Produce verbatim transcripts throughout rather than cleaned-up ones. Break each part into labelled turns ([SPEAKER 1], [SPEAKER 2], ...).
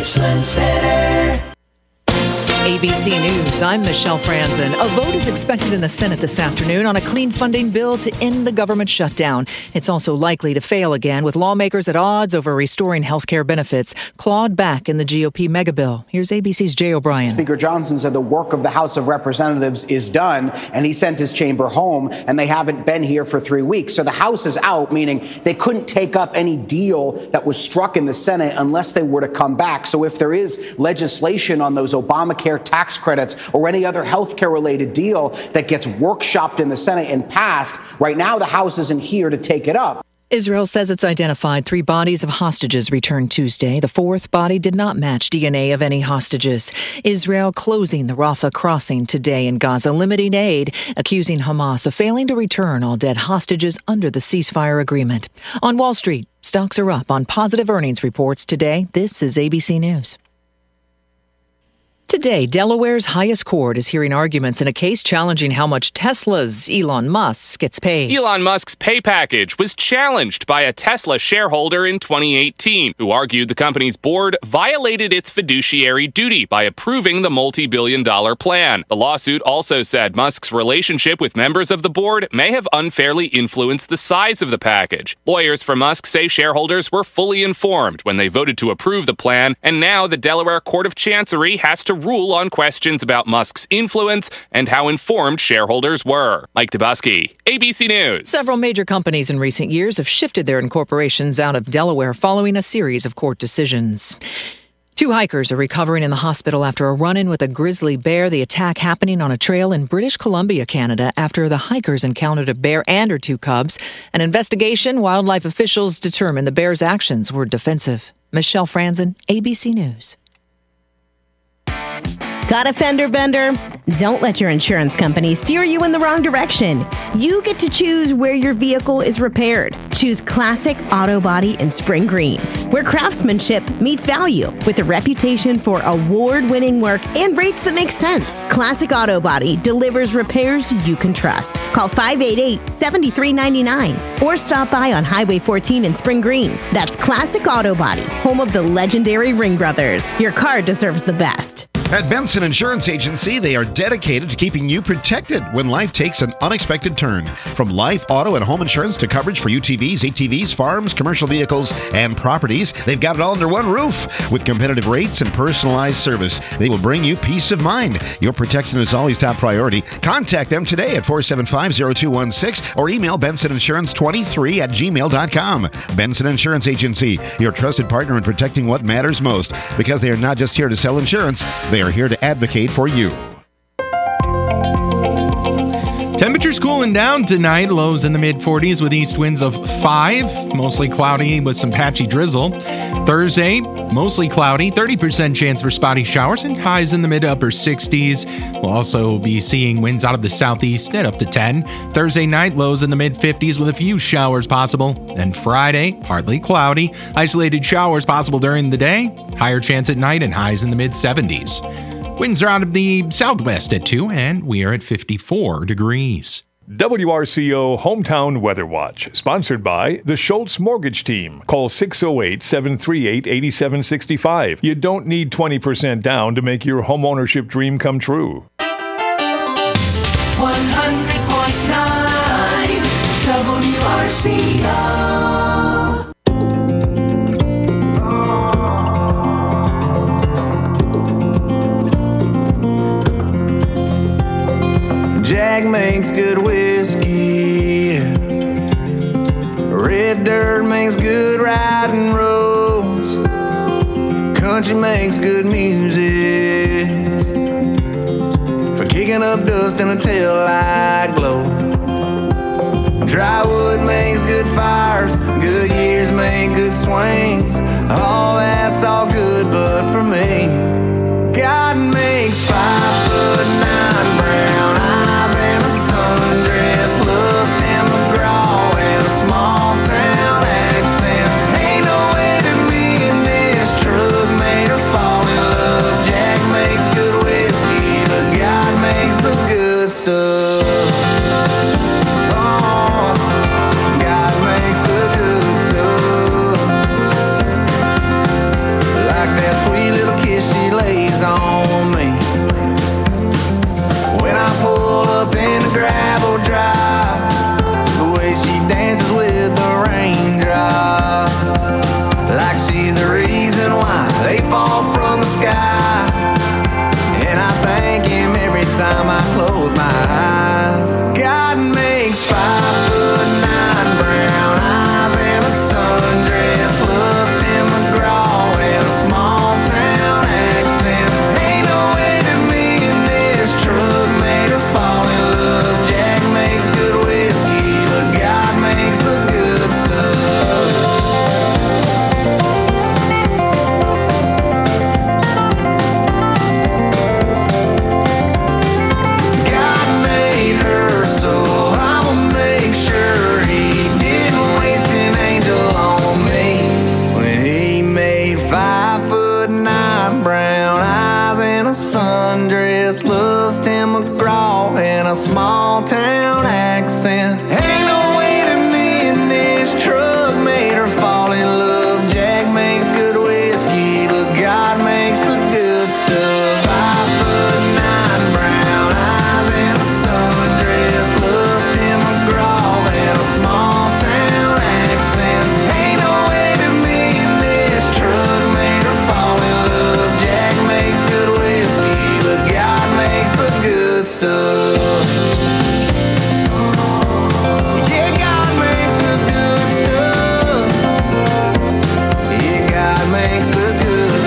[SPEAKER 1] Richland Center.
[SPEAKER 2] A B C News, I'm Michelle Franzen. A vote is expected in the Senate this afternoon on a clean funding bill to end the government shutdown. It's also likely to fail again, with lawmakers at odds over restoring health care benefits, clawed back in the G O P megabill. Here's A B C's Jay O'Brien.
[SPEAKER 3] Speaker Johnson said the work of the House of Representatives is done, and he sent his chamber home, and they haven't been here for three weeks. So the House is out, meaning they couldn't take up any deal that was struck in the Senate unless they were to come back. So if there is legislation on those Obamacare tax credits or any other health care related deal that gets workshopped in the Senate and passed, right now the House isn't here to take it up.
[SPEAKER 2] Israel says it's identified three bodies of hostages returned Tuesday. The fourth body did not match D N A of any hostages. Israel closing the Rafah crossing today in Gaza, limiting aid, accusing Hamas of failing to return all dead hostages under the ceasefire agreement. On Wall Street, stocks are up on positive earnings reports today. This is A B C News. Today, Delaware's highest court is hearing arguments in a case challenging how much Tesla's Elon Musk gets paid.
[SPEAKER 4] Elon Musk's pay package was challenged by a Tesla shareholder in twenty eighteen, who argued the company's board violated its fiduciary duty by approving the multi-billion dollar plan. The lawsuit also said Musk's relationship with members of the board may have unfairly influenced the size of the package. Lawyers for Musk say shareholders were fully informed when they voted to approve the plan, and now the Delaware Court of Chancery has to rule on questions about Musk's influence and how informed shareholders were. Mike Dubusky, A B C News.
[SPEAKER 2] Several major companies in recent years have shifted their incorporations out of Delaware following a series of court decisions. Two hikers are recovering in the hospital after a run-in with a grizzly bear, the attack happening on a trail in British Columbia, Canada, after the hikers encountered a bear and her two cubs. An investigation, wildlife officials determined the bear's actions were defensive. Michelle Franzen, A B C News.
[SPEAKER 5] Got a fender bender? Don't let your insurance company steer you in the wrong direction. You get to choose where your vehicle is repaired. Choose Classic Auto Body in Spring Green, where craftsmanship meets value with a reputation for award-winning work and rates that make sense. Classic Auto Body delivers repairs you can trust. Call five eight eight, seven three nine nine or stop by on Highway fourteen in Spring Green. That's Classic Auto Body, home of the legendary Ring Brothers. Your car deserves the best.
[SPEAKER 6] At Benson Insurance Agency, they are dedicated to keeping you protected when life takes an unexpected turn. From life, auto, and home insurance to coverage for U T Vs, A T Vs, farms, commercial vehicles, and properties, they've got it all under one roof. With competitive rates and personalized service, they will bring you peace of mind. Your protection is always top priority. Contact them today at four seven five, zero two one six or email benson insurance twenty-three at gmail dot com. Benson Insurance Agency, your trusted partner in protecting what matters most, because they are not just here to sell insurance, they are here to advocate for you.
[SPEAKER 7] Temperatures cooling down tonight, lows in the mid forties with east winds of five, mostly cloudy with some patchy drizzle. Thursday, mostly cloudy, thirty percent chance for spotty showers and highs in the mid upper sixties. We'll also be seeing winds out of the southeast at up to ten. Thursday night, lows in the mid fifties with a few showers possible. And Friday, partly cloudy, isolated showers possible during the day, higher chance at night and highs in the mid seventies. Winds are out of the southwest at two, and we are at fifty-four degrees.
[SPEAKER 8] W R C O Hometown Weather Watch, sponsored by the Schultz Mortgage Team. Call six oh eight, seven three eight, eight seven six five. You don't need twenty percent down to make your homeownership dream come true.
[SPEAKER 1] one hundred point nine W R C O.
[SPEAKER 9] Jack makes good whiskey. Red dirt makes good riding roads. Country makes good music for kicking up dust in a taillight glow. Dry wood makes good fires. Good years make good swings. All that's all good, but for me, God makes five foot nine brown eyes and a sundress, lust and McGraw and a small town accent. Ain't no way that me and this truck made her fall in love. Jack makes good whiskey, but God makes the good stuff. Oh, God makes the good stuff. she's the reason why they fall from the sky. And I thank him every time I close my eyes. God makes five foot nine brown eyes and a sundress, loves Tim McGraw and a small town accent. Ain't no way that me and this truck made her fall in love. Jack makes good whiskey, but God makes the good stuff. Sundress, loves Tim McGraw and a small town accent. Ain't no way that me and this truck made her fall in love. Jack makes good whiskey, but God makes the good stuff. Five foot nine brown eyes and a sundress, loves Tim McGraw and a small town accent. Ain't no way that me and this truck made her fall in love. Jack makes good whiskey, but God makes the good stuff. Yeah, God makes the good stuff. Yeah, God makes the good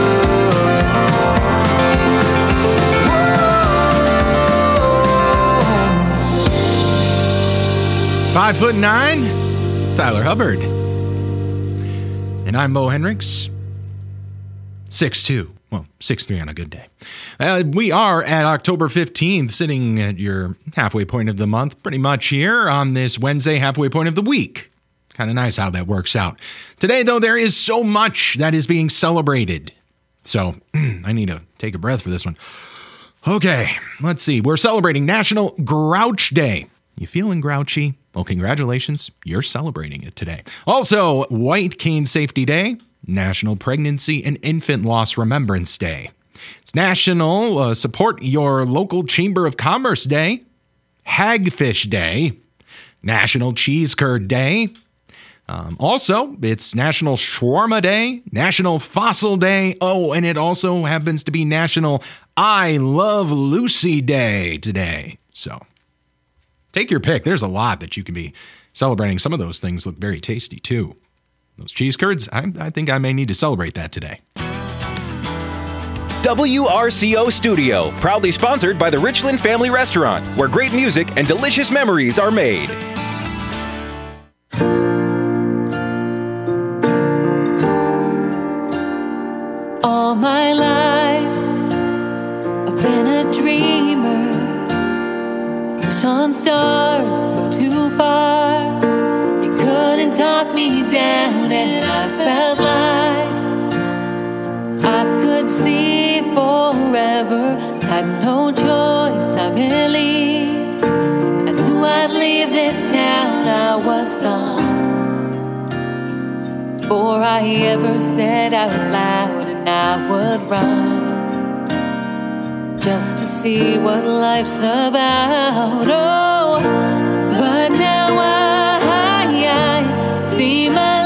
[SPEAKER 7] stuff. Five foot nine, Tyler Hubbard. And I'm Bo Hendricks. Six two. Well, six three on a good day. Uh, we are at October fifteenth, sitting at your halfway point of the month, pretty much here on this Wednesday, halfway point of the week. Kind of nice how that works out. Today, though, there is so much that is being celebrated. So I need to take a breath for this one. Okay, let's see. We're celebrating National Grouch Day. You feeling grouchy? Well, congratulations. You're celebrating it today. Also, White Cane Safety Day. National Pregnancy and Infant Loss Remembrance Day. It's National uh, Support Your Local Chamber of Commerce Day. Hagfish Day. National Cheese Curd Day. Um, also, it's National Shawarma Day. National Fossil Day. Oh, and it also happens to be National I Love Lucy Day today. So, take your pick. There's a lot that you can be celebrating. Some of those things look very tasty, too. Those cheese curds, I, I think I may need to celebrate that today.
[SPEAKER 10] W R C O Studio, proudly sponsored by the Richland Family Restaurant, where great music and delicious memories are made.
[SPEAKER 11] All my life, I've been a dreamer. Wish on stars go too far. Couldn't talk me down, and I felt like I could see forever. Had no choice, I believed. I knew I'd leave this town, I was gone. Before I ever said out loud, and I would run just to see what life's about. Oh, but now I see my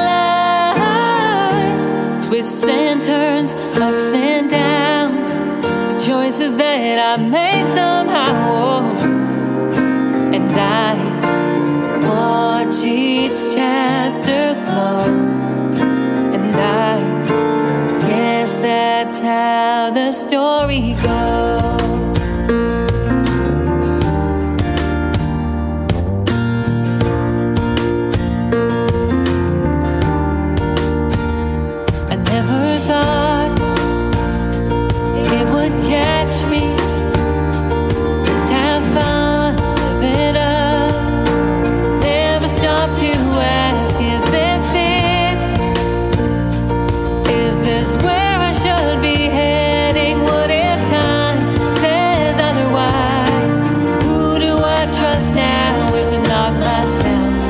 [SPEAKER 11] life, twists and turns, ups and downs, the choices that I make somehow, oh, and I watch each chapter close, and I guess that's how the story goes. Catch me, just have fun, live it up. Never stop to ask, is this it? Is this where I should be heading? What if time says otherwise? Who do I trust now if not myself?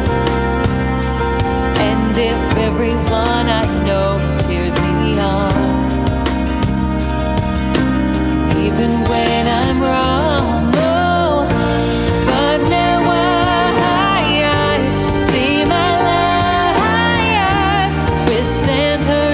[SPEAKER 11] And if everyone I know cheers me on, even when I'm wrong, oh, but now I, I see my life, twists and turns.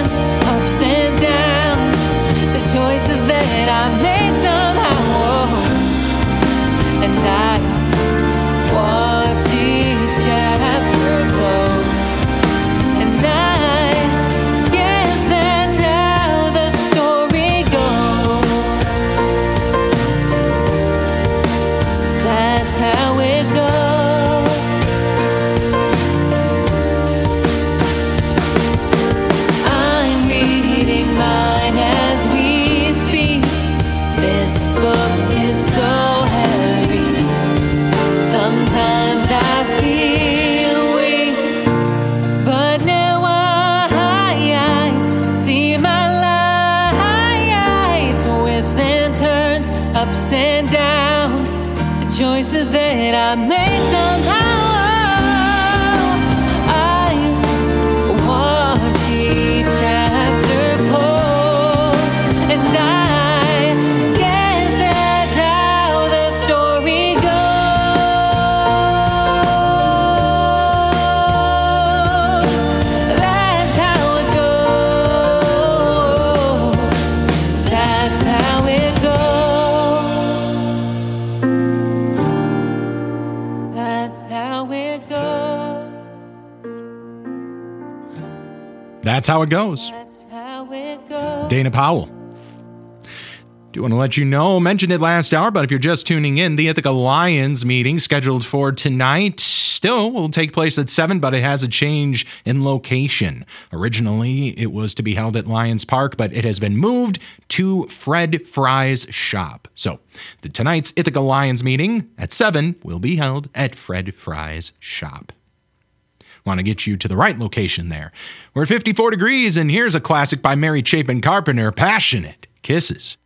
[SPEAKER 11] ups and downs, the choices that I made somehow. I watch each chapter close, and I guess that's how the story goes. That's how it goes. That's how it goes. That's how it goes.
[SPEAKER 7] That's how it goes.
[SPEAKER 11] That's how it goes.
[SPEAKER 7] Dana Powell. Do want to let you know, mentioned it last hour, but if you're just tuning in, the Ithaca Lions meeting scheduled for tonight still will take place at seven, but it has a change in location. Originally, it was to be held at Lions Park, but it has been moved to Fred Fry's shop. So, the tonight's Ithaca Lions meeting at seven will be held at Fred Fry's shop. Want to get you to the right location there. We're at fifty-four degrees, and here's a classic by Mary Chapin Carpenter, Passionate Kisses.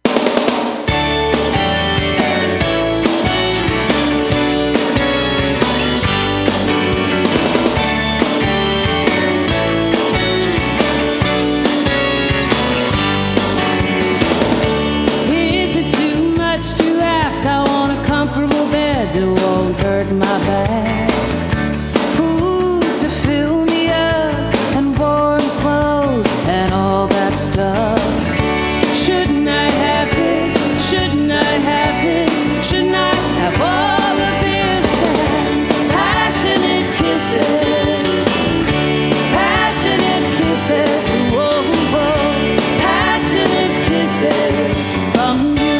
[SPEAKER 12] Is it too much to ask? I want a comfortable bed that won't hurt my back. Food to fill me up and warm clothes and all that stuff. Shouldn't I have this? Shouldn't I have this? Shouldn't I have all of this? And passionate kisses, passionate kisses, whoa, whoa, passionate kisses from you.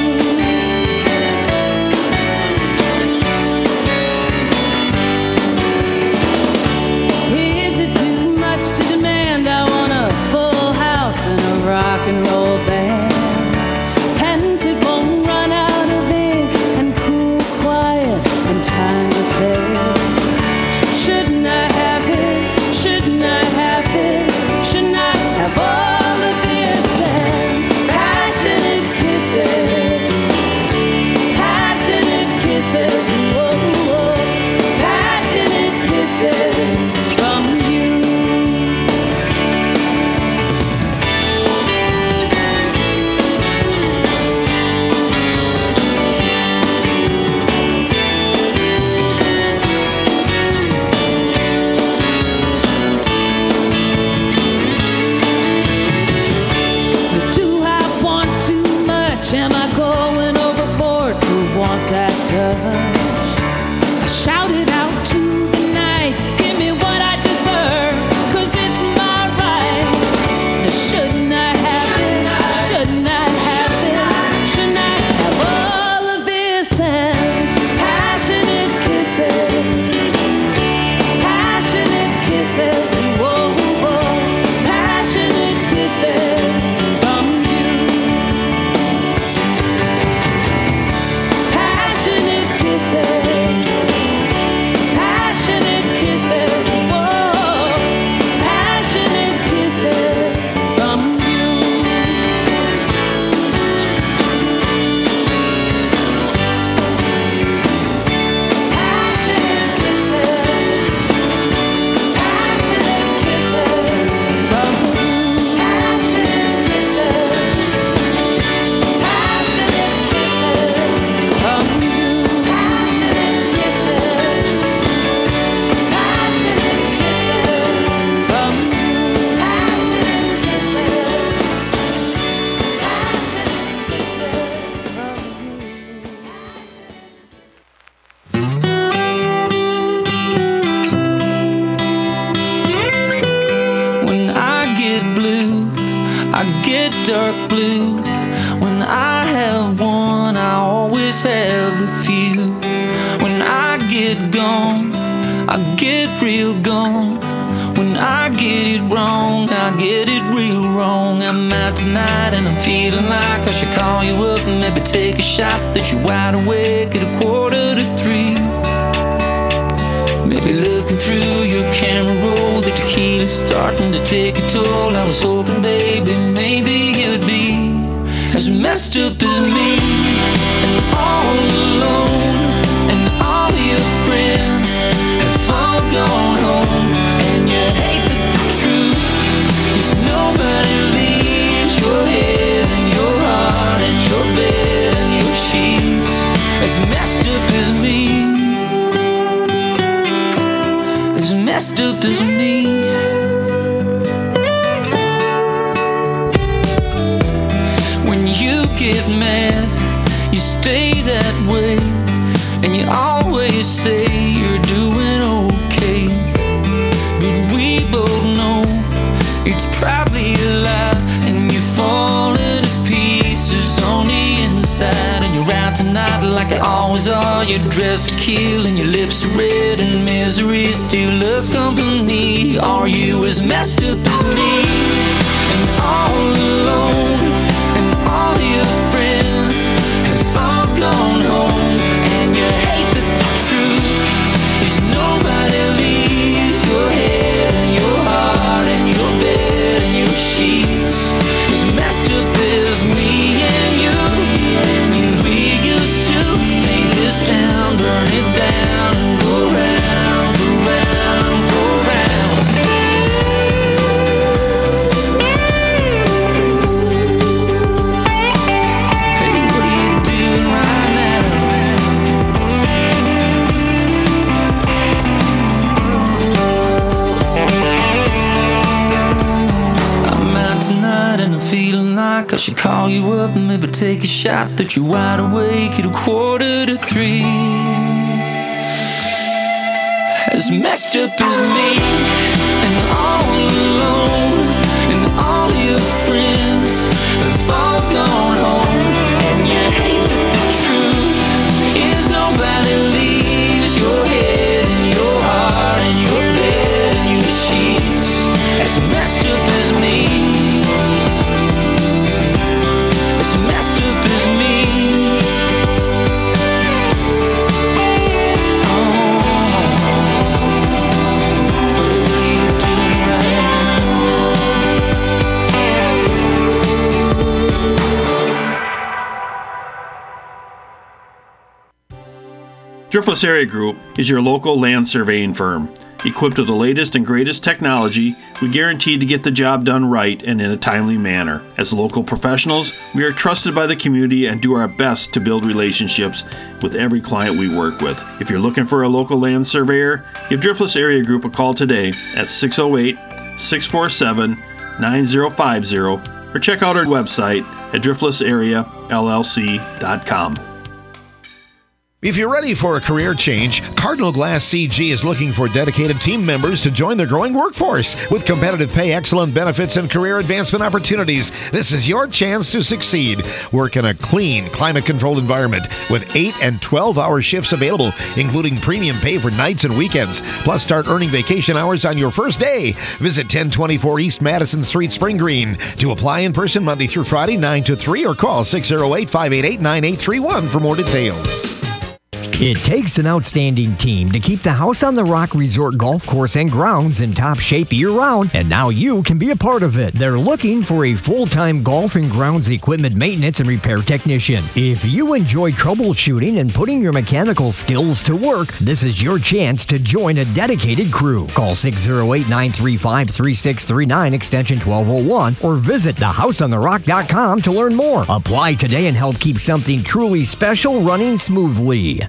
[SPEAKER 12] Is it too much to demand? I want a full house and a rock and roll band. Pens it won't run out of ink and cool, quiet, and time to play. Shouldn't I have this? Shouldn't I have this? Shouldn't I have all of this? And passionate kisses, passionate kisses, whoa, whoa, passionate kisses from you. Do I want too much? Am I going overboard to want that touch? I shout it out to the night, give me what I deserve, 'cause it's my right. Now, shouldn't I have this? Shouldn't I have this? Shouldn't I have all of this? And passionate kisses, passionate kisses, whoa, whoa, passionate kisses from you. Passionate kisses, passionate kisses, whoa, passionate kisses from you. Passionate kisses, passionate kisses from you. Passionate kisses, passionate kisses from you. Passionate kisses, passionate kisses from you. Passionate kisses,
[SPEAKER 13] When I get blue, I get dark blue. When I have one, I always have a few. When I get gone, I get real gone. When I get it wrong, I get it real wrong. I'm out tonight and I'm feeling like I should call you up and maybe take a shot that you're wide awake at a quarter to three. Maybe looking through your camera roll, the tequila's starting to take a toll. I was hoping, baby, maybe you'd be as messed up as me. And the get mad, you stay that way, and you always say you're doing okay. But we both know it's probably a lie, and you're falling to pieces on the inside. And you're out tonight like you always are. You're dressed to kill, and your lips are red, and misery still loves company. Are you as messed up as me? And all alone, and all your friends have all gone home, and you hate that the truth is nobody leaves your head and your heart and your bed and your sheets as messed up as me and you. And we used to make this town burn it down and go round, go round, go round. Hey, what are you doing right now? I'm out tonight and I'm feeling like I should call you up and maybe take a shot that you're wide awake at a quarter to three. As messed up as me, and all alone, and all your friends have all gone home, and you hate that the truth is nobody leaves your head and your heart and your bed and your sheets. As messed up as me, as messed up as me.
[SPEAKER 14] Driftless Area Group is your local land surveying firm. Equipped with the latest and greatest technology, we guarantee to get the job done right and in a timely manner. As local professionals, we are trusted by the community and do our best to build relationships with every client we work with. If you're looking for a local land surveyor, give Driftless Area Group a call today at six oh eight, six four seven, nine oh five oh or check out our website at driftless area l l c dot com.
[SPEAKER 6] If you're ready for a career change, Cardinal Glass C G is looking for dedicated team members to join their growing workforce. With competitive pay, excellent benefits, and career advancement opportunities, this is your chance to succeed. Work in a clean, climate-controlled environment with eight and twelve-hour shifts available, including premium pay for nights and weekends. Plus, start earning vacation hours on your first day. Visit ten twenty-four East Madison Street, Spring Green. To apply in person Monday through Friday, nine to three, or call six oh eight, five eight eight, nine eight three one for more details.
[SPEAKER 15] It takes an outstanding team to keep the House on the Rock Resort Golf Course and grounds in top shape year-round, and now you can be a part of it. They're looking for a full-time golf and grounds equipment maintenance and repair technician. If you enjoy troubleshooting and putting your mechanical skills to work, this is your chance to join a dedicated crew. Call six oh eight, nine three five, three six three nine, extension twelve oh one, or visit the house on the rock dot com to learn more. Apply today and help keep something truly special running smoothly.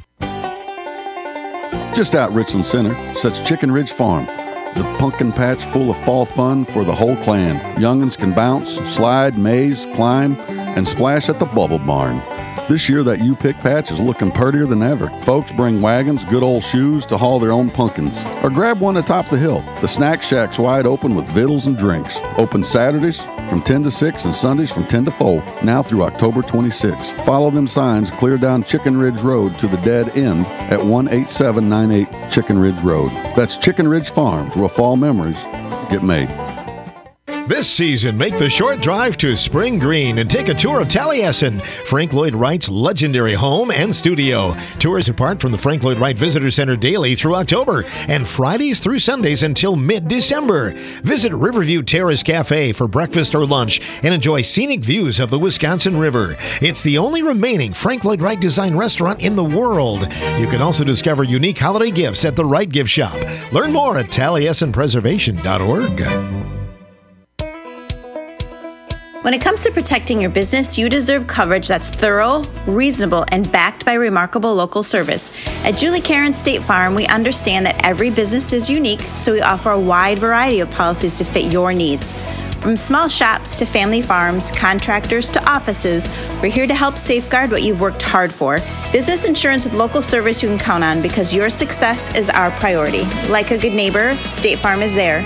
[SPEAKER 16] Just out Richland Center sits Chicken Ridge Farm, the pumpkin patch full of fall fun for the whole clan. Young'uns can bounce, slide, maze, climb, and splash at the Bubble Barn. This year, that U-Pick patch is looking purtier than ever. Folks bring wagons, good old shoes to haul their own pumpkins. Or grab one atop the hill. The Snack Shack's wide open with vittles and drinks. Open Saturdays from ten to six and Sundays from ten to four, now through October twenty-sixth. Follow them signs clear down Chicken Ridge Road to the dead end at one eight seven nine eight Chicken Ridge Road. That's Chicken Ridge Farms, where fall memories get made.
[SPEAKER 6] This season, make the short drive to Spring Green and take a tour of Taliesin, Frank Lloyd Wright's legendary home and studio. Tours depart from the Frank Lloyd Wright Visitor Center daily through October and Fridays through Sundays until mid-December. Visit Riverview Terrace Cafe for breakfast or lunch and enjoy scenic views of the Wisconsin River. It's the only remaining Frank Lloyd Wright design restaurant in the world. You can also discover unique holiday gifts at the Wright Gift Shop. Learn more at taliesin preservation dot org.
[SPEAKER 17] When it comes to protecting your business, you deserve coverage that's thorough, reasonable, and backed by remarkable local service. At Julie Karen State Farm, we understand that every business is unique, so we offer a wide variety of policies to fit your needs. From small shops to family farms, contractors to offices, we're here to help safeguard what you've worked hard for. Business insurance with local service you can count on, because your success is our priority. Like a good neighbor, State Farm is there.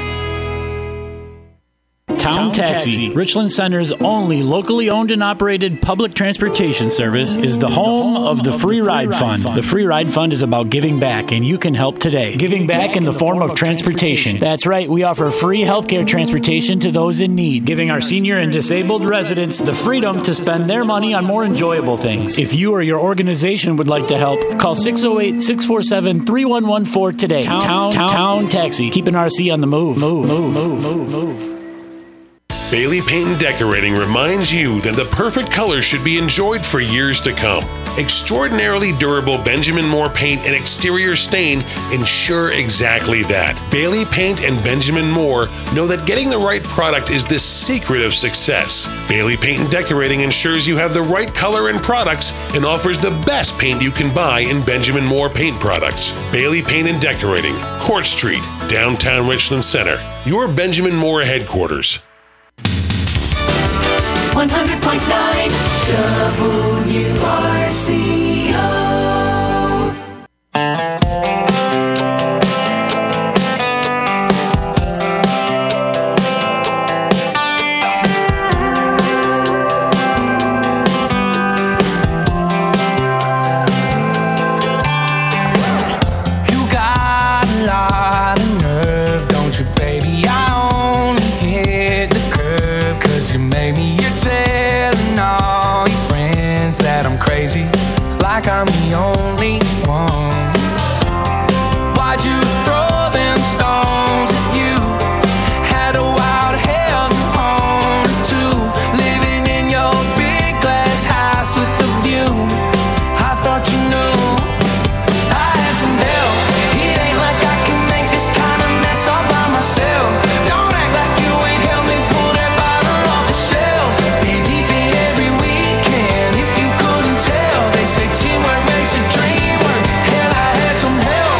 [SPEAKER 18] Town Taxi, Richland Center's only locally owned and operated public transportation service, is the home of the Free Ride Fund. The Free Ride Fund is about giving back, and you can help today. Giving back in the form of transportation. That's right, we offer free healthcare transportation to those in need, giving our senior and disabled residents the freedom to spend their money on more enjoyable things. If you or your organization would like to help, call six oh eight, six four seven, three one one four today. Town, Town, Town, Town Taxi, keeping R C on the move. Move, move, move, move, move.
[SPEAKER 19] Bailey Paint and Decorating reminds you that the perfect color should be enjoyed for years to come. Extraordinarily durable Benjamin Moore paint and exterior stain ensure exactly that. Bailey Paint and Benjamin Moore know that getting the right product is the secret of success. Bailey Paint and Decorating ensures you have the right color and products and offers the best paint you can buy in Benjamin Moore paint products. Bailey Paint and Decorating, Court Street, downtown Richland Center. Your Benjamin Moore headquarters.
[SPEAKER 1] one hundred point nine W R C O.
[SPEAKER 13] You got a lot of nerve, don't you, baby? I only hit the curb 'cause you made me. Telling all your friends that I'm crazy, like I'm the only one. Why'd you throw them stones at you? Had a wild hell on too, living in your big glass house with the view. I thought you knew I had some help. It ain't like I can make this kind of mess all by myself. Don't act like you ain't helped me pull that bottle off the shelf. Say teamwork makes a dream work. Hell, I had some help.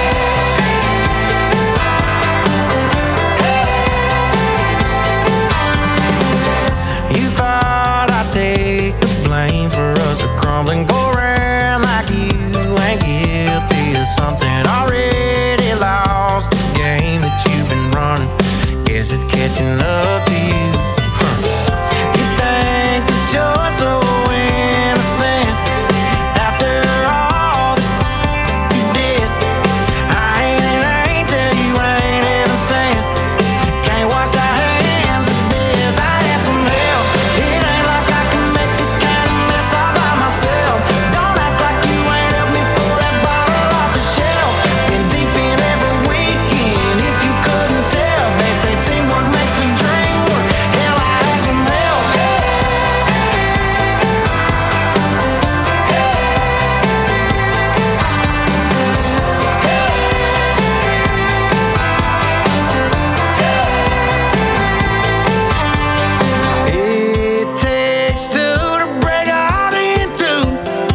[SPEAKER 13] You thought I'd take the blame for us to crumble and go around like you ain't guilty of something already lost. The game that you've been running, guess it's catching up to you. Huh. You think that you're so innocent after all that you did. I ain't an angel, you ain't even sent. Can't wash our hands of this. I had some help. It ain't like I can make this kind of mess all by myself. Don't act like you ain't helped me pull that bottle off the shelf. Been deep in every weekend, if you couldn't tell. They say teamwork makes the dream work. Hell, I had some help. It takes two to break a heart in two.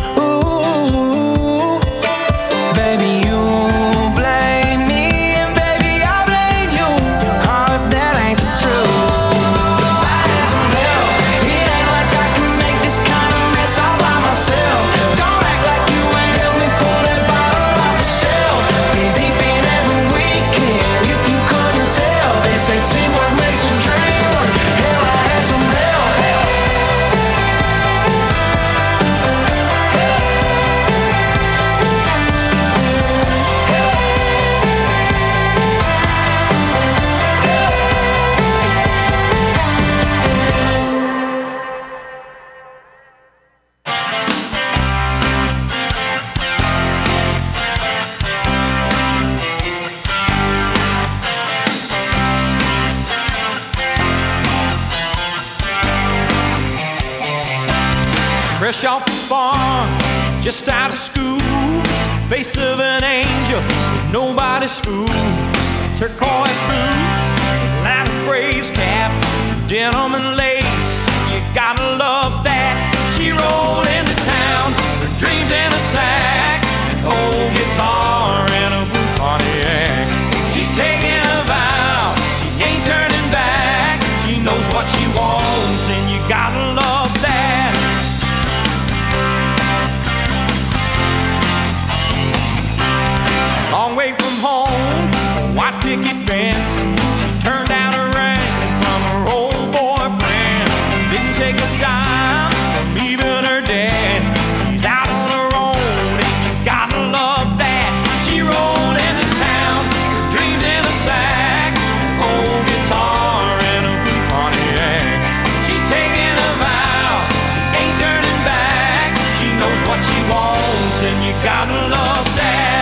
[SPEAKER 13] Ooh, baby, you blame me, and baby, I blame you. Oh, if that ain't the truth. I had some help. It ain't like I can make this kind of mess all by myself. Don't act like you ain't helped me pull that bottle off the shelf. Been deep in every weekend, if you couldn't tell. They say teamwork makes a dream work. Hell, I had some help.
[SPEAKER 20] Fresh off the farm, just out of school, face of an angel, nobody's fool. Turquoise boots, lavender braids cap, denim and lace. You gotta love that. She rolled into town, her dreams in a sack, an old guitar and a blue Pontiac. She's taking a vow, she ain't turning back. She knows take a dime from even her dad. She's out on her own and you gotta love that. She rolled into town, dreams in a sack, old guitar and a Pontiac. She's taking a vow, she ain't turning back. She knows what she wants and you gotta love that.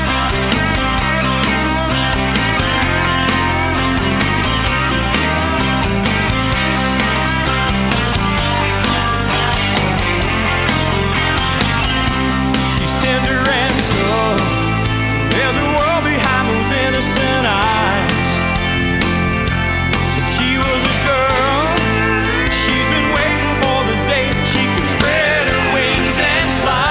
[SPEAKER 20] She's tender and tough. There's a world behind those innocent eyes. Since she was a girl, she's been waiting for the day she can spread her wings and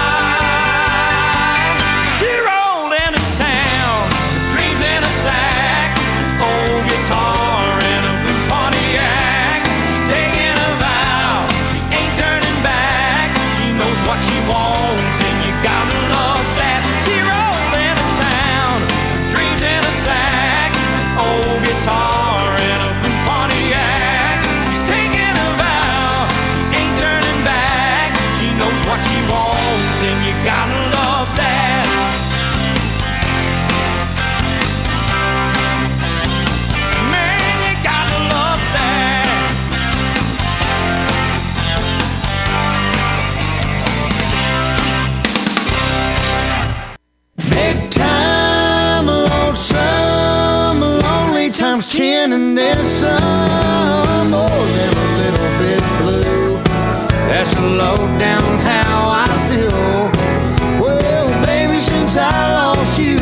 [SPEAKER 20] fly. She rolled into town, dreams in a sack, old guitar and a blue Pontiac. She's taking a vow, she ain't turning back. She knows what she wants and you gotta love that. She rolled into town, dreams in a sack, old guitar and a blue Pontiac. She's taking a vow, she ain't turning back. She knows what she wants and you gotta love that. Man, you gotta love that.
[SPEAKER 9] Big time, lonesome, lonely times ten and then some. More than a little bit blue. That's a low down how I feel. Well, baby, since I lost you.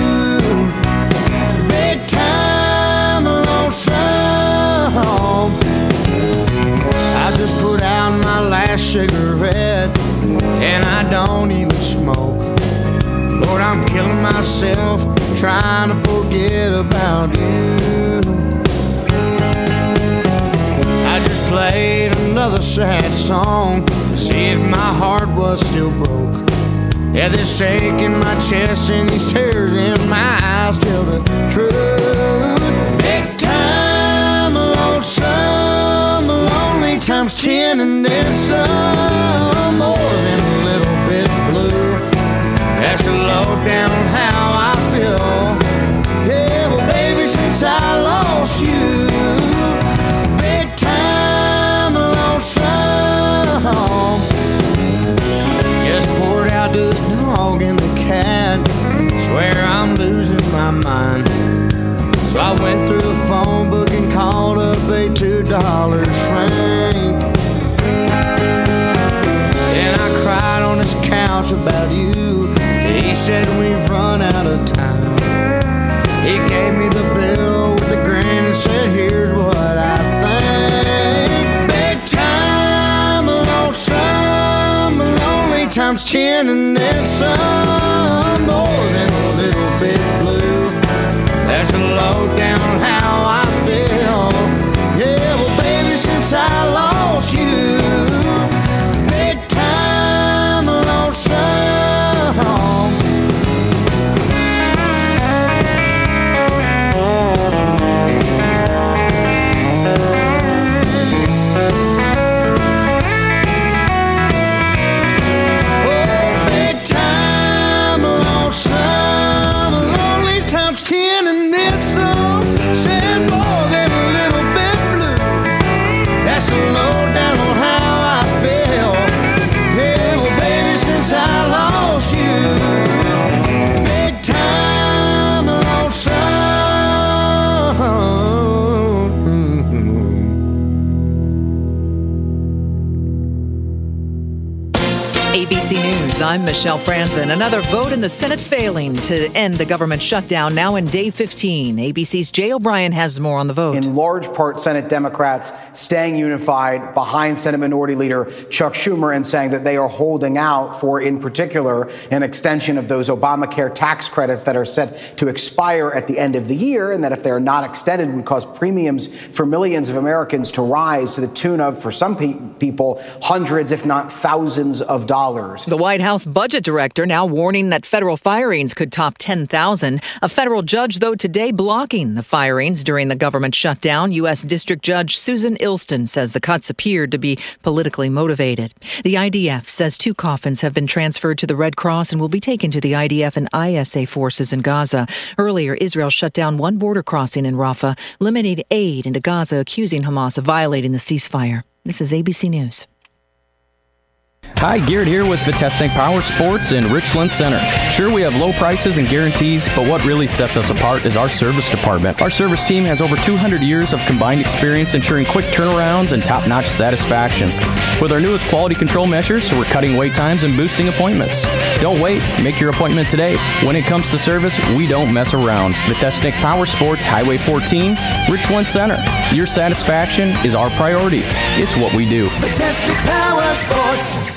[SPEAKER 9] Big time, lonesome. I just put out my last cigarette and I don't even smoke. Lord, I'm killing myself trying to forget about you. I just played another sad song to see if my heart was still broke. Yeah, this ache in my chest and these tears in my eyes tell the truth. Big time, lonesome, lonely times ten and then some. More than a little bit blue. That's a low down how I feel. Yeah, well, baby, since I lost you. Big time, lonesome. Just poured out to the dog and the cat. Swear I'm losing my mind. So I went through the phone book and called up a two dollar shrink. And I cried on his couch about you. He said we've run out of time. He gave me the bill with a grin and said here's what I think. Big time, lonesome, lonely times ten and then some. More than a little bit blue. That's a low down how I feel. Yeah, well, baby, since I lost you. Big time, lonesome.
[SPEAKER 2] A B C News, I'm Michelle Franzen. Another vote in the Senate failing to end the government shutdown, now in day fifteen. A B C's Jay O'Brien has more on the vote.
[SPEAKER 3] In large part, Senate Democrats staying unified behind Senate Minority Leader Chuck Schumer and saying that they are holding out for, in particular, an extension of those Obamacare tax credits that are set to expire at the end of the year, and that if they're not extended would cause premiums for millions of Americans to rise to the tune of, for some pe- people, hundreds, if not thousands of dollars. dollars.
[SPEAKER 2] The White House budget director now warning that federal firings could top ten thousand. A federal judge, though, today blocking the firings during the government shutdown. U S. District Judge Susan Ilston says the cuts appeared to be politically motivated. The I D F says two coffins have been transferred to the Red Cross and will be taken to the I D F and I S A forces in Gaza. Earlier, Israel shut down one border crossing in Rafah, limiting aid into Gaza, accusing Hamas of violating the ceasefire. This is A B C News.
[SPEAKER 21] Hi, Garrett here with Vitesnik Power Sports in Richland Center. Sure, we have low prices and guarantees, but what really sets us apart is our service department. Our service team has over two hundred years of combined experience ensuring quick turnarounds and top-notch satisfaction. With our newest quality control measures, we're cutting wait times and boosting appointments. Don't wait. Make your appointment today. When it comes to service, we don't mess around. Vitesnik Power Sports, Highway fourteen, Richland Center. Your satisfaction is our priority. It's what we do.
[SPEAKER 1] Vitesnik Power Sports.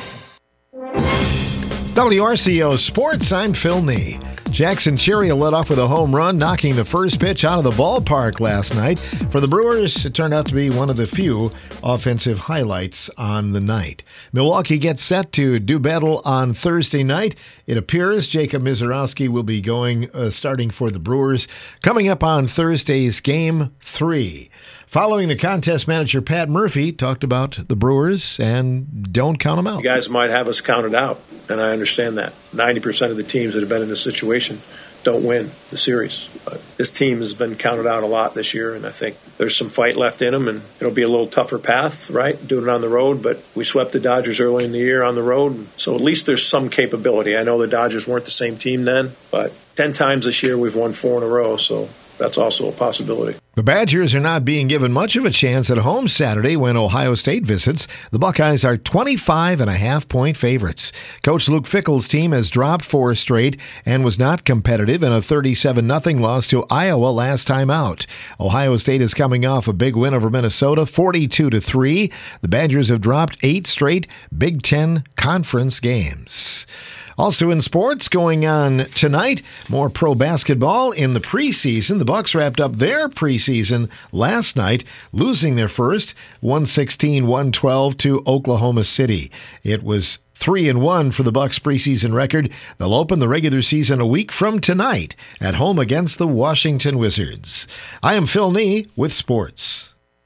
[SPEAKER 6] W R C O Sports, I'm Phil Nee. Jackson Chourio led off with a home run, knocking the first pitch out of the ballpark last night. For the Brewers, it turned out to be one of the few offensive highlights on the night. Milwaukee gets set to do battle on Thursday night. It appears Jacob Mizorowski will be going, uh, starting for the Brewers, coming up on Thursday's Game three. Following the contest, manager Pat Murphy talked about the Brewers and don't count them out.
[SPEAKER 22] You guys might have us counted out, and I understand that. ninety percent of the teams that have been in this situation don't win the series. But this team has been counted out a lot this year, and I think there's some fight left in them, and it'll be a little tougher path, right, doing it on the road. But we swept the Dodgers early in the year on the road, so at least there's some capability. I know the Dodgers weren't the same team then, but ten times this year we've won four in a row, so that's also a possibility.
[SPEAKER 6] The Badgers are not being given much of a chance at home Saturday when Ohio State visits. The Buckeyes are twenty-five and a half point favorites. Coach Luke Fickell's team has dropped four straight and was not competitive in a thirty-seven nothing loss to Iowa last time out. Ohio State is coming off a big win over Minnesota, forty-two to three. The Badgers have dropped eight straight Big Ten conference games. Also in sports going on tonight, more pro basketball in the preseason. The Bucks wrapped up their preseason last night, losing their first one sixteen to one twelve to Oklahoma City. It was three and one for the Bucks preseason record. They'll open the regular season a week from tonight at home against the Washington Wizards. I am Phil Nee with sports.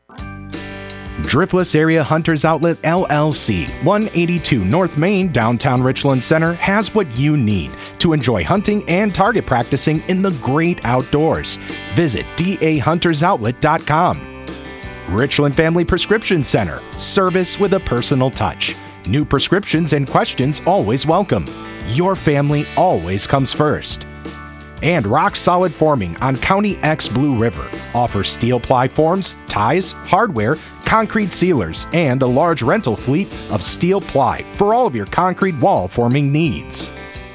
[SPEAKER 23] Driftless Area Hunters Outlet L L C, one eighty-two North Main, downtown Richland Center, has what you need to enjoy hunting and target practicing in the great outdoors. Visit d a hunters outlet dot com. Richland Family Prescription Center, service with a personal touch. New prescriptions and questions always welcome. Your family always comes first. And Rock Solid Forming on County X Blue River offers steel ply forms, ties, hardware, concrete sealers, and a large rental fleet of steel ply for all of your concrete wall forming needs.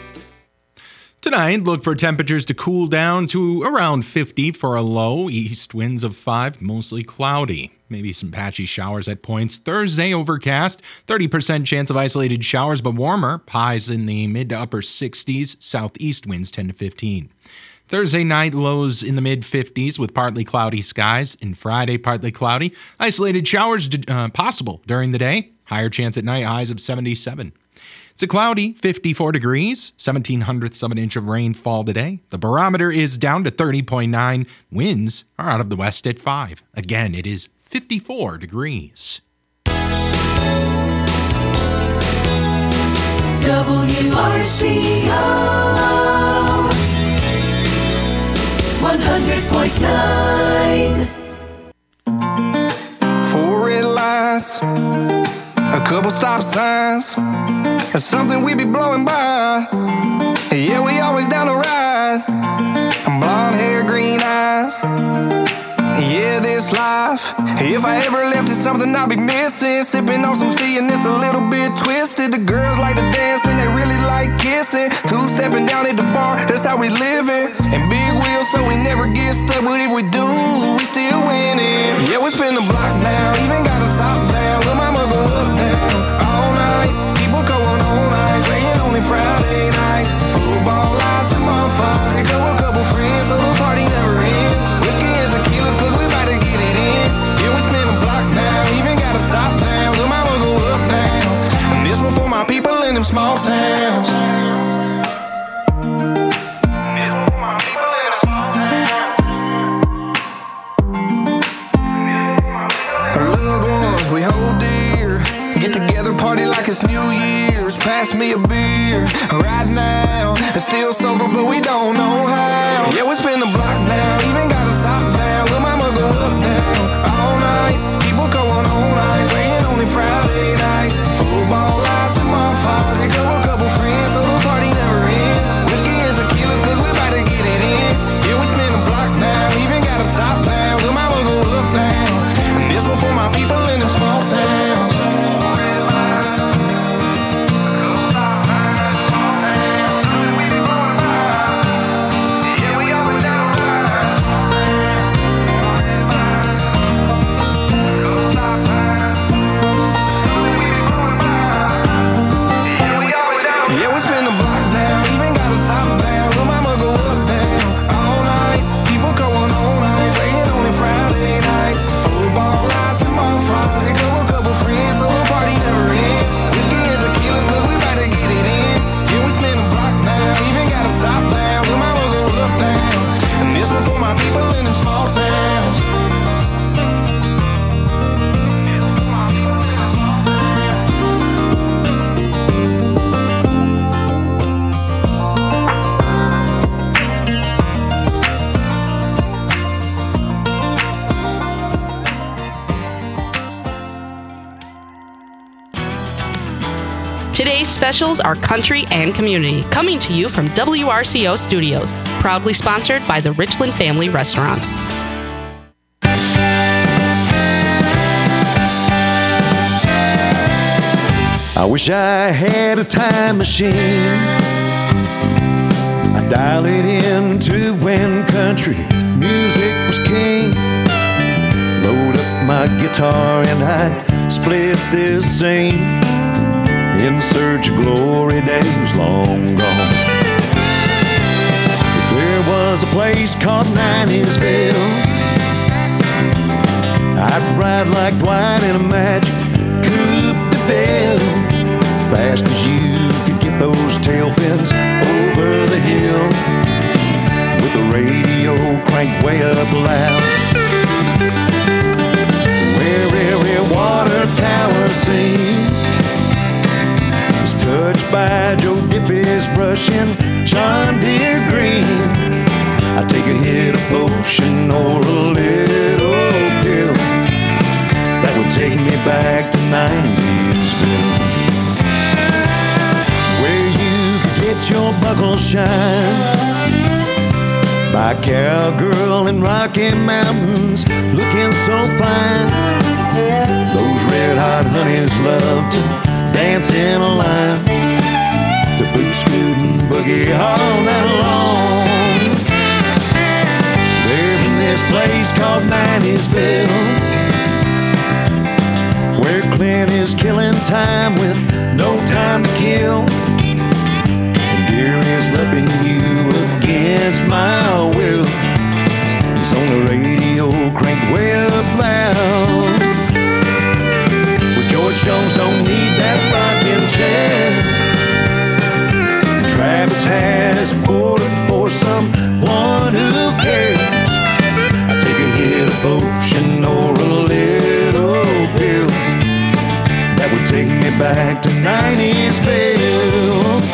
[SPEAKER 7] Tonight, look for temperatures to cool down to around fifty for a low. East winds of five, mostly cloudy. Maybe some patchy showers at points. Thursday, overcast, thirty percent chance of isolated showers, but warmer. Highs in the mid to upper sixties. Southeast winds ten to fifteen. Thursday night, lows in the mid-fifties with partly cloudy skies. And Friday, partly cloudy. Isolated showers uh, possible during the day. Higher chance at night, highs of seventy-seven. It's a cloudy fifty-four degrees, seventeen hundredths of an inch of rainfall today. The barometer is down to thirty point nine. Winds are out of the west at five. Again, it is fifty-four degrees.
[SPEAKER 1] W R C O one hundred point nine.
[SPEAKER 9] Four red lights, a couple stop signs, or something we be blowing by. Yeah, we always down to ride. Blonde hair, green eyes. Yeah, this life, if I ever left it, something I'd be missing. Sipping on some tea and it's a little bit twisted. The girls like to dance and they really like kissing. Two-stepping down at the bar, that's how we living. And big wheels so we never get stuck, but if we do, we still winning. Yeah, we spin the block now, even got a top down. Lil' mama go up down all night. People going all night, saying only Friday night. Football lights and bonfires, and go a couple friends, so the party never ends. Whiskey is a killer, cause we about to get it in. Yeah, we spin the block now, even got a top down. Lil' mama go up down. And this one for my people in them small towns. Our loved ones we hold dear, get together, party like it's New Year's. Pass me a beer right now. It's still sober, but we don't know how. Yeah, we spin the block now, even got a top down. Lil' mama go up down all night. People going all night, saying only Friday night. Football lights and bonfires, they go a couple friends, so the party never ends. Whiskey and tequila, cause we about to get it in. Yeah, we spin the block now, even got a top down. Lil' mama go up down, and this one for my people in them small towns.
[SPEAKER 4] Today's specials are country and community, coming to you from W R C O Studios, proudly sponsored by the Richland Family Restaurant.
[SPEAKER 1] I wish I had a time machine. I'd dial it into when country music was king. Load up my guitar and I'd split this scene in search of glory days long gone. If there was a place called Nineysville, I'd ride like Dwight in a magic coupe de belle, fast as you could get those tail fins over the hill, with the radio cranked way up loud. Where every water tower seemed touched by Joe Diffie's brush in John Deere green. I take a hit of potion or a little pill that would take me back to Nineysville, where you could get your buckle shine by a cowgirl in Rocky Mountains looking so fine. Those red hot honeys love to dance in a line to boot, scoot, and boogie all night long. There's in this place called Nineysville, where Clint is killing time with no time to kill, and Deer is loving you against my will. It's on the radio cranked way up loud. George Jones don't need that rocking chair. Travis has a quarter for someone who cares. I take a hit of potion or a little pill that would take me back to Nineysville.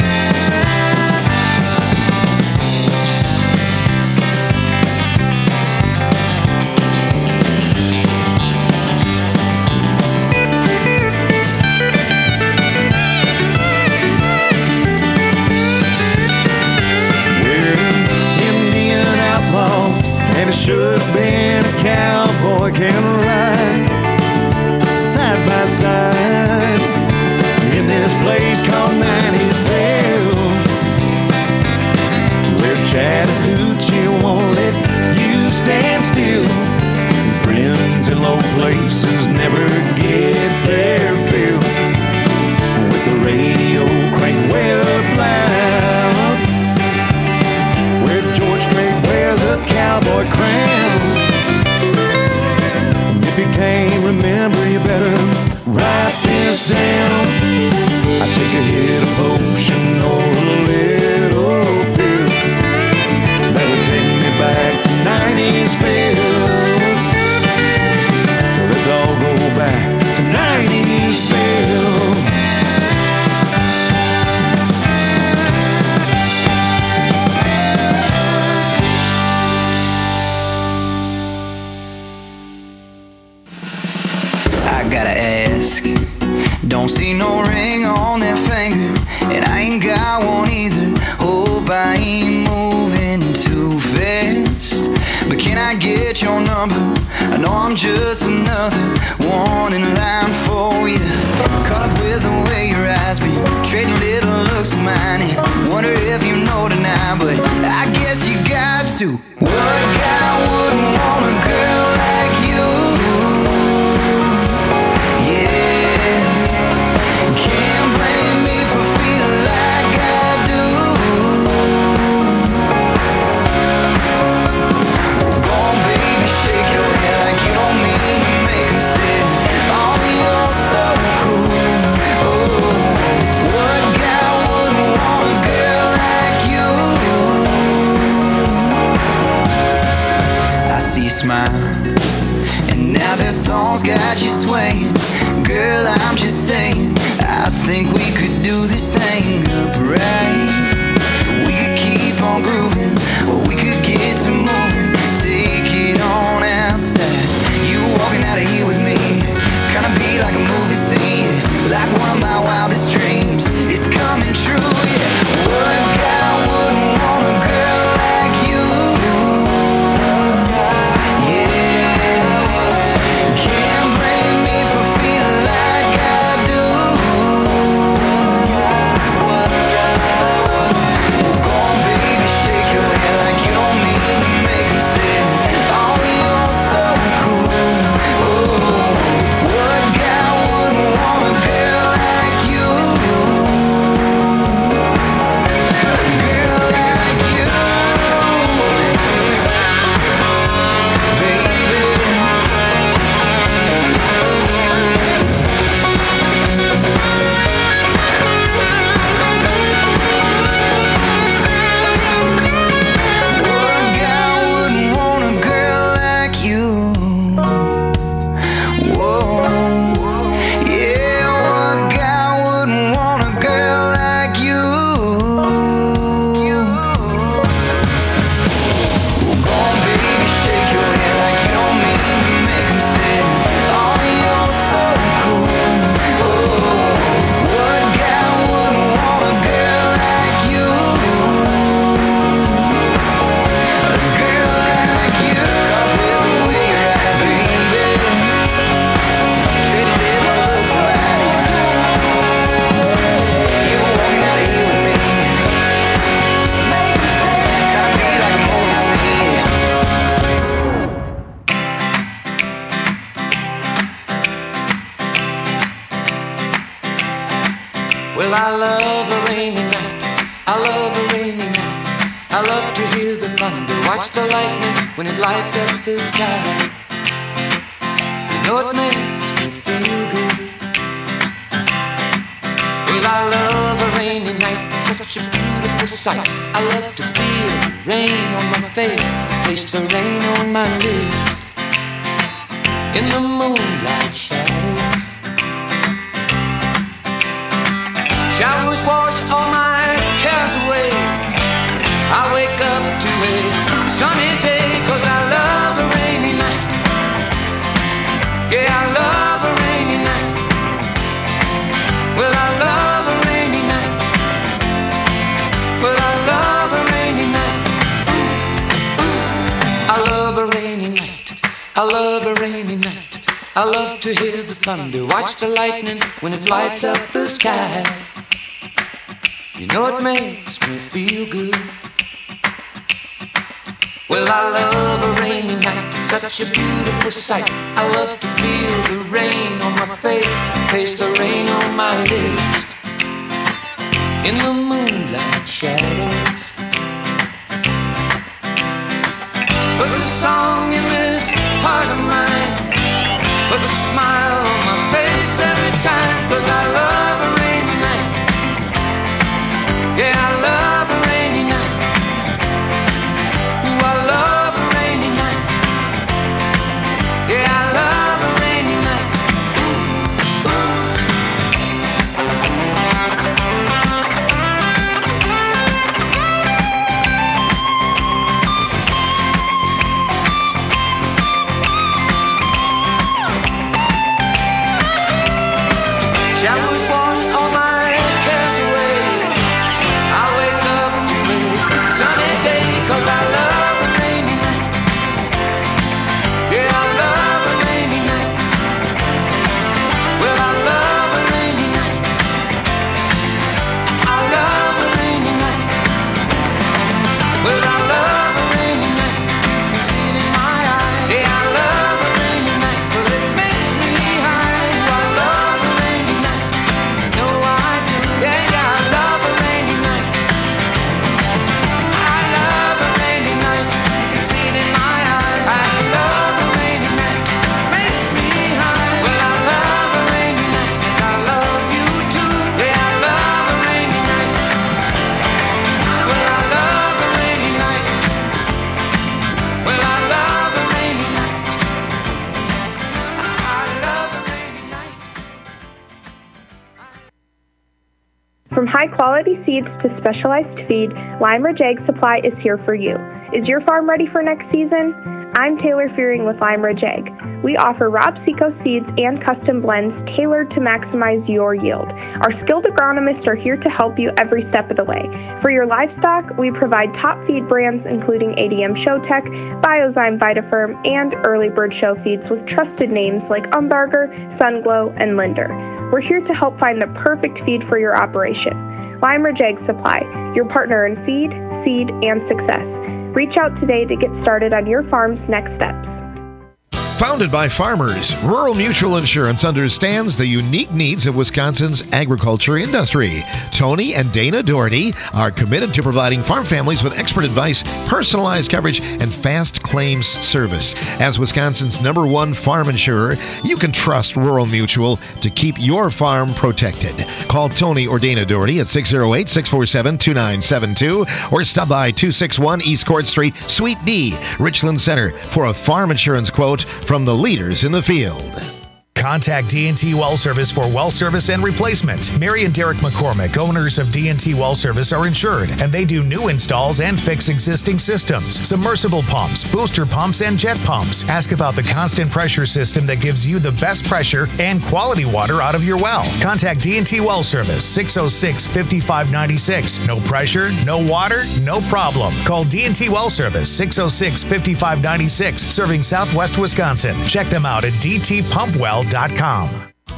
[SPEAKER 1] And it should have been a cowboy can ride side by side in this place called Nineysville.
[SPEAKER 5] a ring on that finger, and I ain't got one either. Hope I ain't moving too fast, but can I get your number? I know I'm just another one in line for you. Caught up with the way your eyes been trading little looks of mine, and wonder if you know tonight, but I guess you got to. What guy wouldn't want a girl like you? Yeah, can't blame me for feeling like I do. Go on, baby, shake your head like you don't mean to make them stay. Oh, you're so cool. Oh, what guy wouldn't want a girl like you? I see you smile, and now that song's got you swaying. Girl, I'm just saying, I think we could do this thing upright. We could keep on grooving, or we could get to moving. Take it on outside. You walking out of here with me, kinda be like a movie scene, like one of my wildest dreams. It's coming true, yeah. What guy wouldn't want a girl like you? Can't blame me for feeling like I do. Go on, baby, shake your head like you don't mean to make them stay. Oh, you're so cool. Oh, what guy wouldn't want a girl like you? A girl like you, baby. What guy wouldn't want a girl like you? Whoa, yeah, what guy wouldn't want a girl like you? Go on, baby, shake your head like you don't mean to make them stay. Oh, you're so cool. Oh, what guy wouldn't want a girl like you? A girl like you. Caught with the way your eyes, baby. Treat a little looks like you walking out of here with me. Kinda be like a movie scene.
[SPEAKER 13] Well, I love a rainy night. I love a rainy night. I love to hear the thunder, watch the lightning when it lights up the sky. You know it makes me feel good. Well, I love a rainy night, such a beautiful sight. I love to feel the rain on my face, taste the rain on my lips. In the moonlight shadows, showers wash all my cares away. I wake up to a sunny day, 'cause I love a rainy night. Yeah, I love a rainy night. Well, I love a rainy night. Well, I love a rainy night. Ooh, ooh. I love a rainy night. I love a rainy night. I love to hear the thunder, watch the lightning when it lights up the sky. You know it makes me feel good. Well, I love a rainy night, such a beautiful sight. I love to feel the rain on my face, taste the rain on my lips. In the moonlight shadows, puts a song in this heart of mine, puts a smile on my face every time. 'Cause I love a rainy night. Yeah, I love a rainy night. Ooh, I love a rainy night. Yeah, I love a rainy night. Ooh, ooh.
[SPEAKER 8] From high-quality seeds to specialized feed, Lime Ridge Ag Supply is here for you. Is your farm ready for next season? I'm Taylor Fearing with Lime Ridge Ag. We offer Rob Seco seeds and custom blends tailored to maximize your yield. Our skilled agronomists are here to help you every step of the way. For your livestock, we provide top feed brands including A D M Showtech, Biozyme Vitaferm, and Early Bird Show feeds with trusted names like Umbarger, Sunglow, and Linder. We're here to help find the perfect feed for your operation. Lime Ridge Ag Supply, your partner in feed, seed, and success. Reach out today to get started on your farm's next steps.
[SPEAKER 6] Founded by farmers, Rural Mutual Insurance understands the unique needs of Wisconsin's agriculture industry. Tony and Dana Doherty are committed to providing farm families with expert advice, personalized coverage, and fast claims service. As Wisconsin's number one farm insurer, you can trust Rural Mutual to keep your farm protected. Call Tony or Dana Doherty at six oh eight, six four seven, two nine seven two or stop by two sixty-one East Court Street, Suite D, Richland Center for a farm insurance quote from the leaders in the field.
[SPEAKER 10] Contact D and T Well Service for well service and replacement. Mary and Derek McCormick, owners of D and T Well Service, are insured, and they do new installs and fix existing systems, submersible pumps, booster pumps, and jet pumps. Ask about the constant pressure system that gives you the best pressure and quality water out of your well. Contact D and T Well Service, six oh six, five five nine six. No pressure, no water, no problem. Call D and T Well Service, six oh six, five five nine six, serving Southwest Wisconsin. Check them out at d t pump well dot com.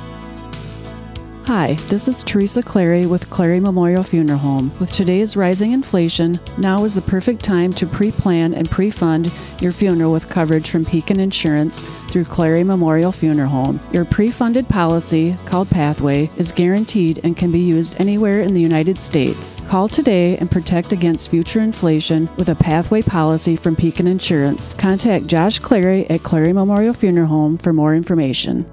[SPEAKER 11] Hi, this is Teresa Clary with Clary Memorial Funeral Home. With today's rising inflation, now is the perfect time to pre-plan and pre-fund your funeral with coverage from Pekin Insurance through Clary Memorial Funeral Home. Your pre-funded policy, called Pathway, is guaranteed and can be used anywhere in the United States. Call today and protect against future inflation with a Pathway policy from Pekin Insurance. Contact Josh Clary at Clary Memorial Funeral Home for more information.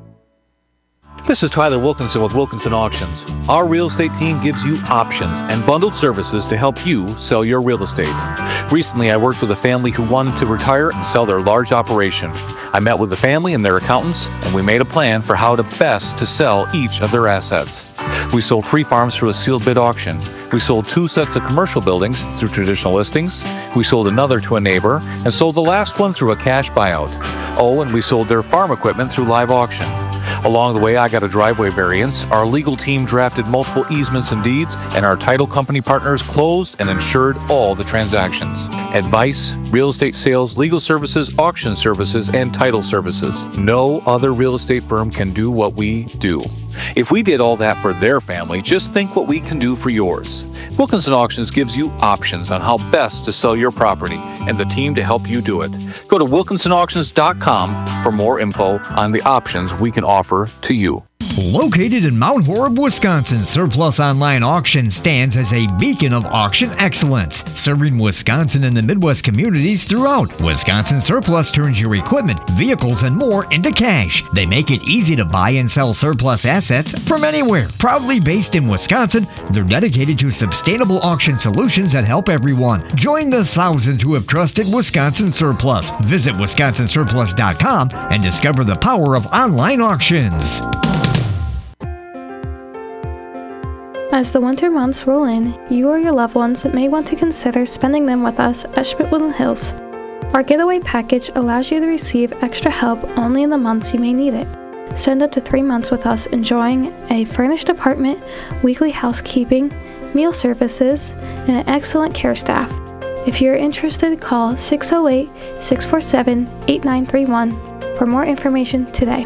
[SPEAKER 24] This is Tyler Wilkinson with Wilkinson Auctions. Our real estate team gives you options and bundled services to help you sell your real estate. Recently, I worked with a family who wanted to retire and sell their large operation. I met with the family and their accountants, and we made a plan for how to best to sell each of their assets. We sold three farms through a sealed bid auction. We sold two sets of commercial buildings through traditional listings. We sold another to a neighbor and sold the last one through a cash buyout. Oh, and we sold their farm equipment through live auction. Along the way, I got a driveway variance, our legal team drafted multiple easements and deeds, and our title company partners closed and insured all the transactions. Advice, real estate sales, legal services, auction services, and title services. No other real estate firm can do what we do. If we did all that for their family, just think what we can do for yours. Wilkinson Auctions gives you options on how best to sell your property and the team to help you do it. Go to wilkinson auctions dot com for more info on the options we can offer to you.
[SPEAKER 15] Located in Mount Horeb, Wisconsin, Surplus Online Auction stands as a beacon of auction excellence, serving Wisconsin and the Midwest communities throughout. Wisconsin Surplus turns your equipment, vehicles, and more into cash. They make it easy to buy and sell surplus assets from anywhere. Proudly based in Wisconsin, they're dedicated to sustainable auction solutions that help everyone. Join the thousands who have trusted Wisconsin Surplus. Visit wisconsin surplus dot com and discover the power of online auctions.
[SPEAKER 25] As the winter months roll in, you or your loved ones may want to consider spending them with us at Schmidt-Woodland Hills. Our getaway package allows you to receive extra help only in the months you may need it. Spend up to three months with us enjoying a furnished apartment, weekly housekeeping, meal services, and an excellent care staff. If you're interested, call six oh eight, six four seven, eight nine three one for more information today.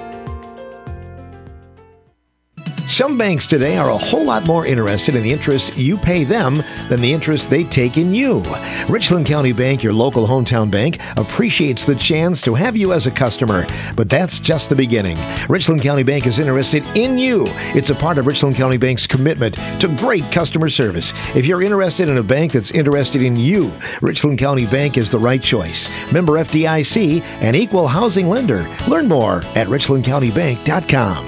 [SPEAKER 6] Some banks today are a whole lot more interested in the interest you pay them than the interest they take in you. Richland County Bank, your local hometown bank, appreciates the chance to have you as a customer, but that's just the beginning. Richland County Bank is interested in you. It's a part of Richland County Bank's commitment to great customer service. If you're interested in a bank that's interested in you, Richland County Bank is the right choice. Member F D I C and equal housing lender. Learn more at richland county bank dot com.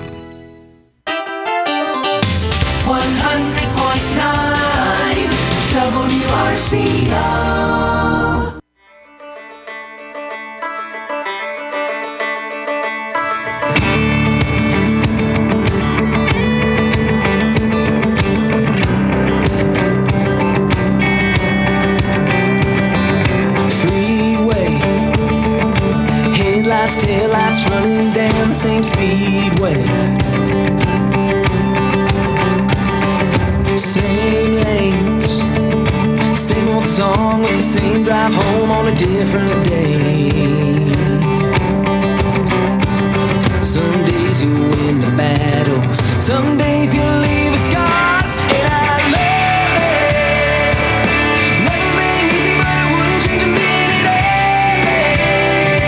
[SPEAKER 5] one hundred point nine W R C O.
[SPEAKER 13] speedway. Same lanes, same old song with the same drive home on a different day. Some days you win the battles, some days you leave the scars, and I love it. Never been easy, but I wouldn't change a minute of it.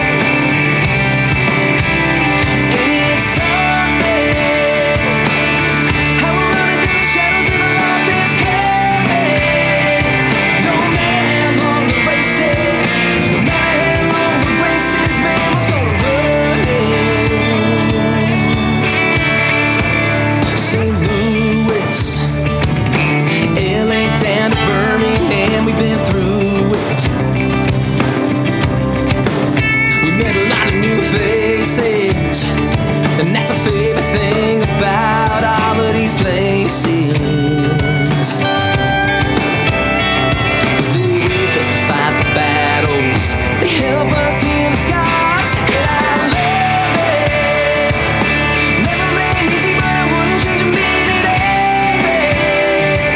[SPEAKER 13] And it's something how we're running through the shadows of the love that's carried. No matter how long the race is, no matter how long the race is, man, we're gonna run it. Saint Louis, L A down to Birmingham, we've been through it. We met a lot of new faces, and that's a favorite thing about all of these places. 'Cause they with us to fight the battles, they help us heal the scars, and I love it. Never been easy, but I wouldn't change a minute of it.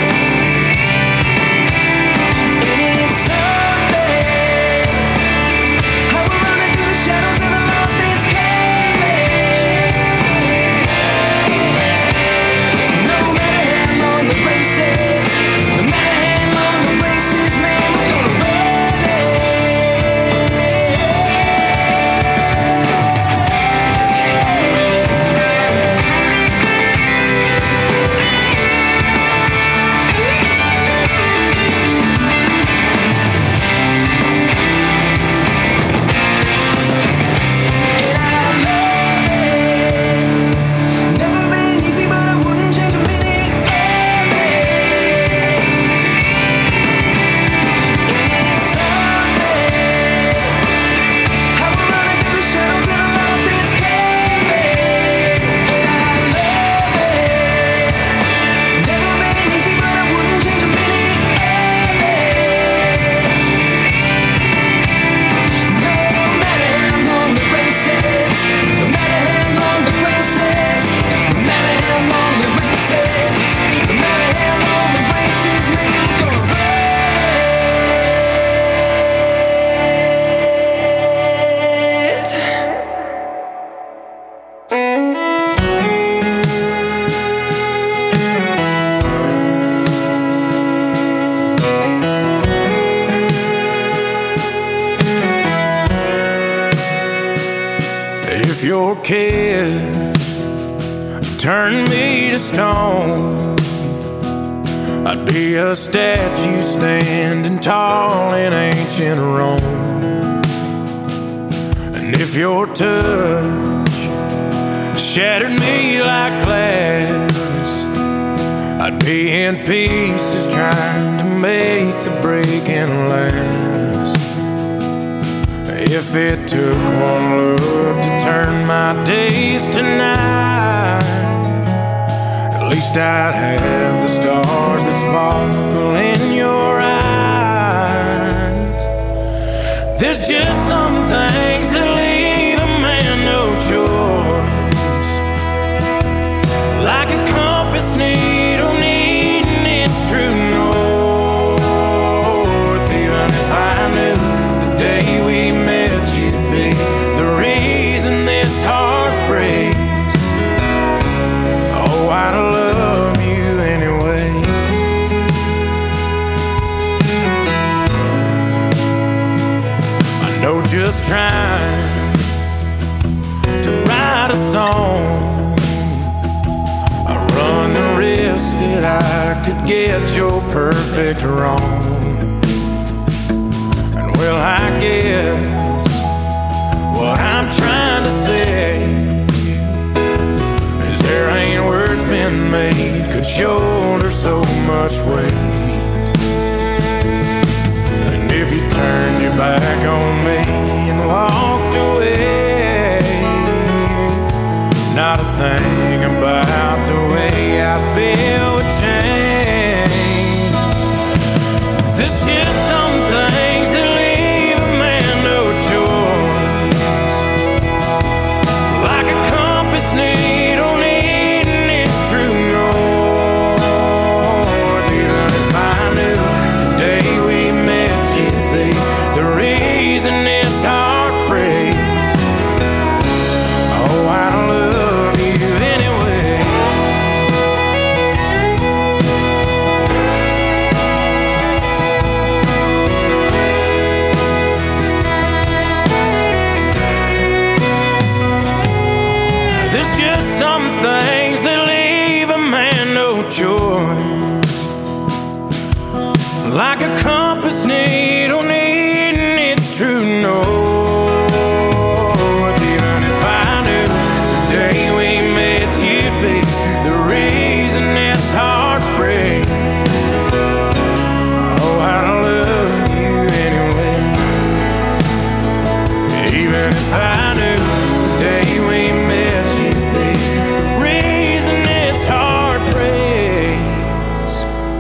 [SPEAKER 13] And it's something how we're running through the shadows of the love that's carried. No matter how long the race is, no matter how long the race is, man, we're gonna run it. Never been easy, but I wouldn't change a minute of it. And it's something how we're running through the shadows of the love that's carried. And I love it. Never been easy, but I wouldn't change a minute of it. No matter how long the race is, no matter how long the race is, no matter how long the race is, no matter how long the race is, man, we're gonna run it.
[SPEAKER 9] If your kiss turned me to stone, I'd be a statue standing tall in ancient Rome. And if your touch shattered me like glass, I'd be in pieces trying to make the breaking last. If it took one look to turn my days to night, at least I'd have the stars that sparkle in your eyes. There's just some things that leave a man no choice, like a compass needle needing its true north. Even if I knew the day we met you'd be the reason this heart breaks, oh, I'd love you anyway. I know just trying to write a song, I run the risk that I could get your perfect wrong. And well, I guess what I'm trying to say is there ain't words been made could shoulder so much weight. And if you turned your back on me and walked away, not a thing about the way I feel would change. There's just some things that leave a man no choice, like a compass no choice. Like a compass needle needing its true north. Even if I knew the day we met you'd be the reason this heartbreak. Oh, I love you anyway. Even if I knew the day we met you'd be the reason this heart breaks.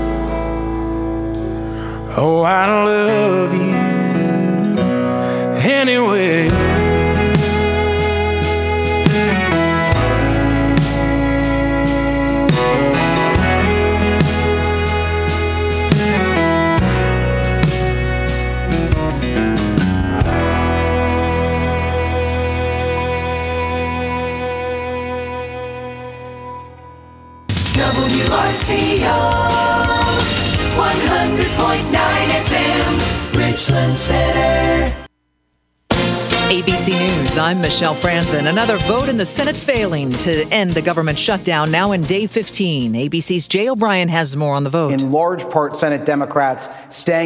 [SPEAKER 9] Oh, I love you anyway.
[SPEAKER 5] W R C O one hundred point nine F M, Richland Center.
[SPEAKER 2] A B C News, I'm Michelle Franzen. Another vote in the Senate failing to end the government shutdown, now in day fifteen. A B C's Jay O'Brien has more on the vote.
[SPEAKER 3] In large part, Senate Democrats staying